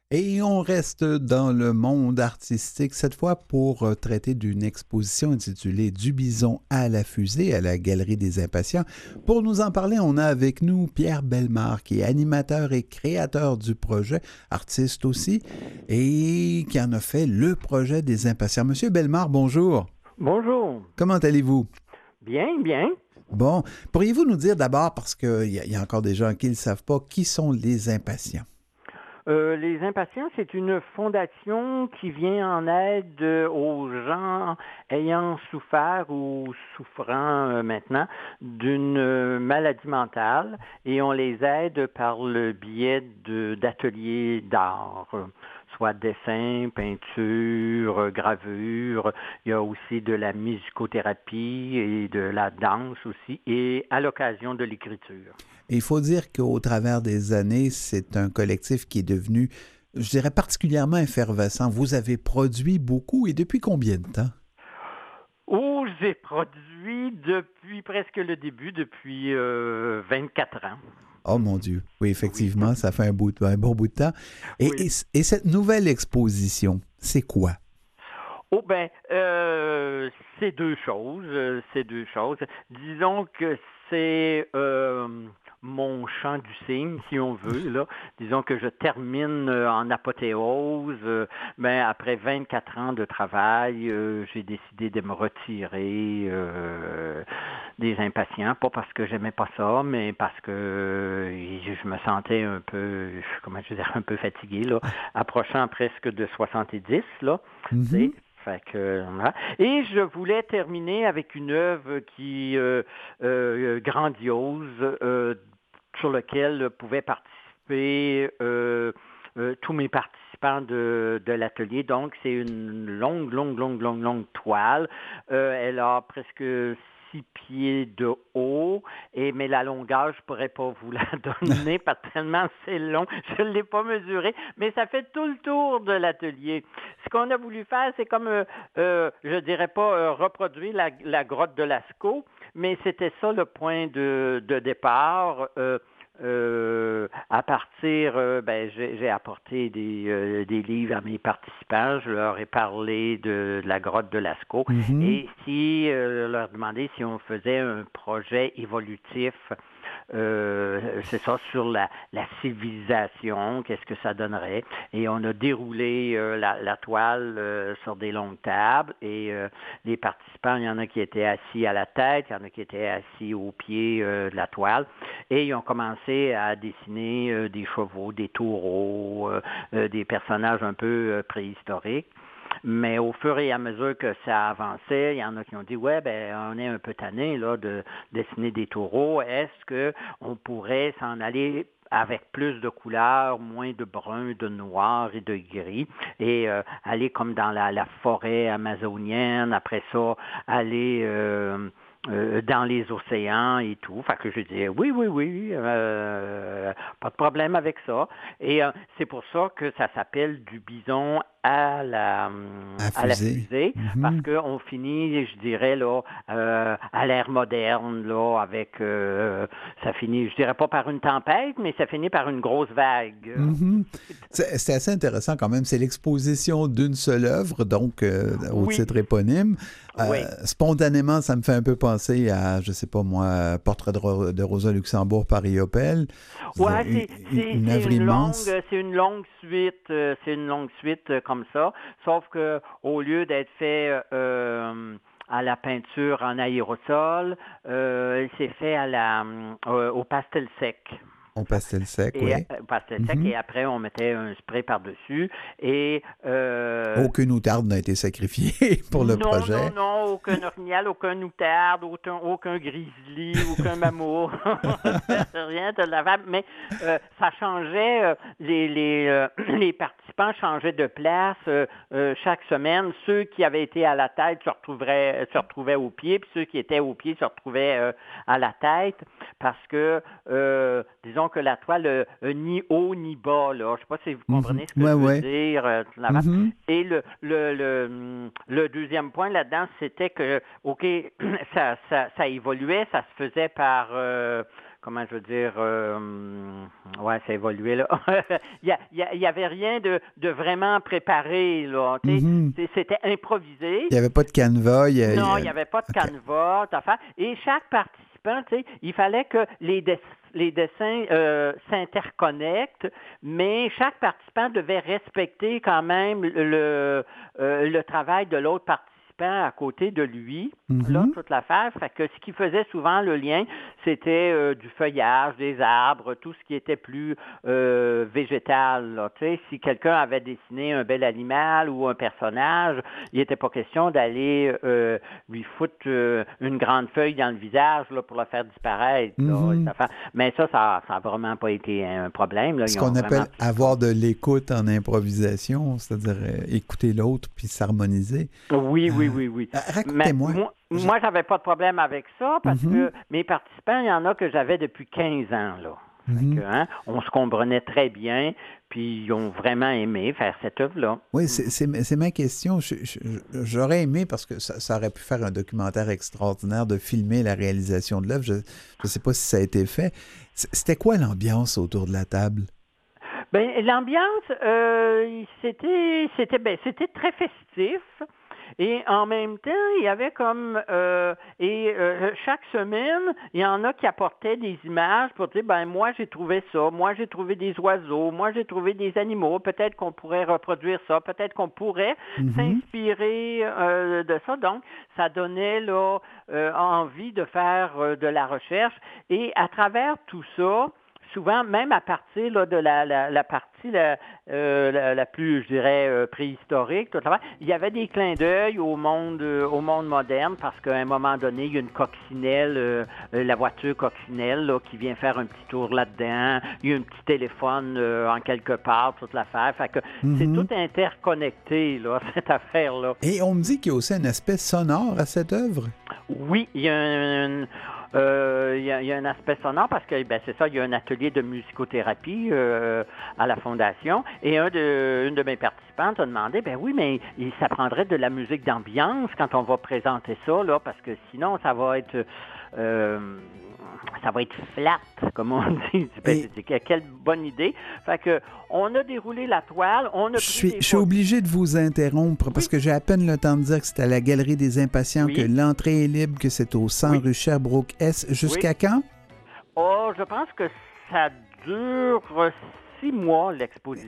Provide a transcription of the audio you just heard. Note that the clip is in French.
Et on reste dans le monde artistique, cette fois pour traiter d'une exposition intitulée Du bison à la fusée à la Galerie des Impatients. Pour nous en parler, on a avec nous Pierre Bellemare, qui est animateur et créateur du projet, artiste aussi, et qui en a fait le projet des Impatients. Monsieur Bellemare, bonjour. Bonjour. Comment allez-vous? Bien, bien. Bon, pourriez-vous nous dire d'abord, parce qu'il y a encore des gens qui ne le savent pas, qui sont les Impatients? Les Impatients, c'est une fondation qui vient en aide aux gens ayant souffert ou souffrant maintenant d'une maladie mentale et on les aide par le biais d'ateliers d'art, soit dessin, peinture, gravure. Il y a aussi de la musicothérapie et de la danse aussi et à l'occasion de l'écriture. Et il faut dire qu'au travers des années, c'est un collectif qui est devenu, je dirais, particulièrement effervescent. Vous avez produit beaucoup et depuis combien de temps? Oh, j'ai produit depuis presque le début, depuis 24 ans. Oh mon Dieu, oui, Oui, effectivement, ça fait un bon bout de temps. oui. Et cette nouvelle exposition, c'est quoi? Oh ben, c'est deux choses. C'est deux choses. Disons que c'est mon chant du cygne, si on veut. Là. Disons que je termine en apothéose. Ben, après 24 ans de travail, j'ai décidé de me retirer des impatients. Pas parce que j'aimais pas ça, mais parce que je me sentais un peu, comment je veux dire, un peu fatigué, là, approchant presque de 70, là. Tu sais. Mhm. Fait que, voilà. Et je voulais terminer avec une œuvre qui grandiose sur laquelle pouvaient participer tous mes participants de l'atelier. Donc, c'est une longue toile. Elle a presque 6 pieds de haut, mais la longueur, je ne pourrais pas vous la donner parce que tellement c'est long. Je ne l'ai pas mesuré, mais ça fait tout le tour de l'atelier. Ce qu'on a voulu faire, c'est comme, je dirais pas reproduire la grotte de Lascaux, mais c'était ça le point de départ. À partir, j'ai apporté des livres à mes participants. Je leur ai parlé de la grotte de Lascaux. Mhm. Et si leur demandais si on faisait un projet évolutif, c'est ça, sur la civilisation, qu'est-ce que ça donnerait. Et on a déroulé la toile sur des longues tables et les participants, il y en a qui étaient assis à la tête, il y en a qui étaient assis au pied de la toile et ils ont commencé à dessiner des chevaux, des taureaux, des personnages un peu préhistoriques. Mais au fur et à mesure que ça avançait, il y en a qui ont dit ouais, ben on est un peu tanné là de dessiner des taureaux. Est-ce que on pourrait s'en aller avec plus de couleurs, moins de brun, de noir et de gris, et aller comme dans la forêt amazonienne, après ça, aller dans les océans et tout. Fait que je disais oui, pas de problème avec ça. Et c'est pour ça que ça s'appelle du bison À à la fusée. fusée, parce Mhm. qu'on finit, je dirais, là, à l'ère moderne, là, avec, ça finit, je dirais pas par une tempête, mais ça finit par une grosse vague. Mhm. C'est assez intéressant quand même. C'est l'exposition d'une seule œuvre, donc au Oui, titre éponyme. oui. Spontanément, ça me fait un peu penser à, je sais pas moi, Portrait de Rosa Luxembourg, Paris Opel. Ouais, Une œuvre immense. c'est une longue suite comme ça, sauf que au lieu d'être fait à la peinture en aérosol, c'est fait au pastel sec. Au pastel sec, Et oui. pastel sec, Mhm. et après on mettait un spray par-dessus. Et Aucune outarde n'a été sacrifiée pour le projet. non, aucun orignal, aucun outarde, aucun grizzly, aucun mammouth, rien de lavable, mais ça changeait, les participants changeaient de place chaque semaine. Ceux qui avaient été à la tête se retrouvaient au pied, puis ceux qui étaient au pied se retrouvaient à la tête, parce que, disons que la toile ni haut ni bas, là, je ne sais pas si vous Mhm. comprenez ce que Ouais, je veux ouais. dire, Mhm. et le deuxième point là-dedans, c'était que, OK, ça évoluait, ça se faisait par comment je veux dire, ouais, ça a évolué, là. Il y avait rien de vraiment préparé, là. C'était improvisé. Il n'y avait pas de canevas. Non, il n'y avait pas de canevas. Et chaque participant, il fallait que les dessins s'interconnectent, mais chaque participant devait respecter quand même le travail de l'autre participant à côté de lui, là, toute l'affaire. Fait que ce qui faisait souvent le lien, c'était du feuillage, des arbres, tout ce qui était plus végétal, là. Tu sais, si quelqu'un avait dessiné un bel animal ou un personnage, il n'était pas question d'aller lui foutre une grande feuille dans le visage là, pour le faire disparaître. Là, mais ça n'a vraiment pas été un problème. Là. Ce qu'on appelle avoir de l'écoute en improvisation, c'est-à-dire écouter l'autre puis s'harmoniser. Oui. Racontez-moi. Moi, j'avais pas de problème avec ça parce que mes participants, il y en a que j'avais depuis 15 ans, là. On se comprenait très bien, puis ils ont vraiment aimé faire cette œuvre-là. Oui, c'est ma question. J'aurais aimé, parce que ça aurait pu faire un documentaire extraordinaire de filmer la réalisation de l'œuvre. Je ne sais pas si ça a été fait. C'était quoi l'ambiance autour de la table? Bien, l'ambiance, c'était très festif. Et en même temps, il y avait comme chaque semaine, il y en a qui apportaient des images pour dire moi j'ai trouvé ça, moi j'ai trouvé des oiseaux, moi j'ai trouvé des animaux, peut-être qu'on pourrait reproduire ça, peut-être qu'on pourrait s'inspirer de ça. Donc, ça donnait là envie de faire de la recherche. Et à travers tout ça, souvent, même à partir là, de la partie la plus, je dirais, préhistorique, il y avait des clins d'œil au monde moderne parce qu'à un moment donné, il y a une coccinelle, la voiture coccinelle là, qui vient faire un petit tour là-dedans. Il y a un petit téléphone en quelque part, toute l'affaire. Fait que c'est tout interconnecté, là, cette affaire-là. Et on me dit qu'il y a aussi un aspect sonore à cette œuvre. Oui, il y a un aspect sonore parce que c'est ça, il y a un atelier de musicothérapie à la Fondation et une de mes participantes a demandé, oui, mais ça prendrait de la musique d'ambiance quand on va présenter ça, là, parce que sinon ça va être flat, comme on dit. Quelle bonne idée. Fait que on a déroulé la toile, Je suis obligé de vous interrompre parce que j'ai à peine le temps de dire que c'est à la Galerie des Impatients, que l'entrée est libre, que c'est au 100 rue Sherbrooke-Est. Jusqu'à quand? Je pense que ça dure 6 mois, l'exposition.